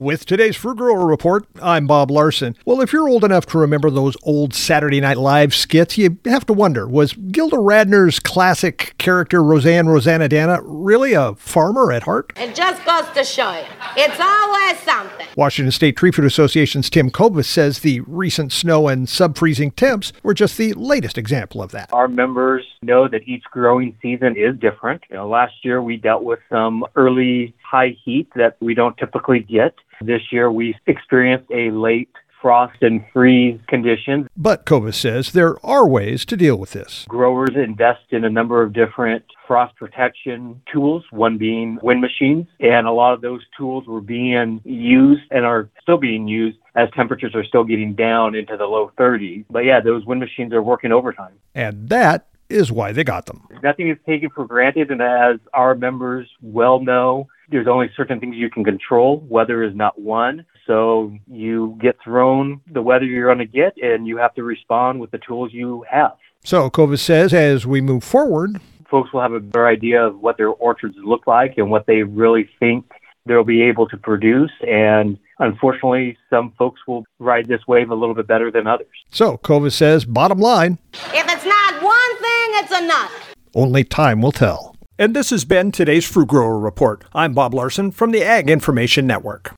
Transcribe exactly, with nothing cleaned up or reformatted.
With today's Fruit Grower Report, I'm Bob Larson. Well, if you're old enough to remember those old Saturday Night Live skits, you have to wonder, was Gilda Radner's classic character Roseanne Roseannadanna really a farmer at heart? It just goes to show you, it's always something. Washington State Tree Fruit Association's Tim Kovas says the recent snow and sub-freezing temps were just the latest example of that. Our members know that each growing season is different. You know, last year we dealt with some early high heat that we don't typically get. This year we experienced a late frost and freeze conditions. But Kovas says there are ways to deal with this. Growers invest in a number of different frost protection tools, one being wind machines, and a lot of those tools were being used and are still being used as temperatures are still getting down into the low thirties. But yeah, those wind machines are working overtime. And that is why they got them. Nothing is taken for granted, and as our members well know, there's only certain things you can control. Weather is not one. So you get thrown the weather you're going to get, and you have to respond with the tools you have. So Kovas says as we move forward, folks will have a better idea of what their orchards look like and what they really think they'll be able to produce. And unfortunately, some folks will ride this wave a little bit better than others. So Kovas says, bottom line, if it's not one thing, it's another. Only time will tell. And this has been today's Fruit Grower Report. I'm Bob Larson from the Ag Information Network.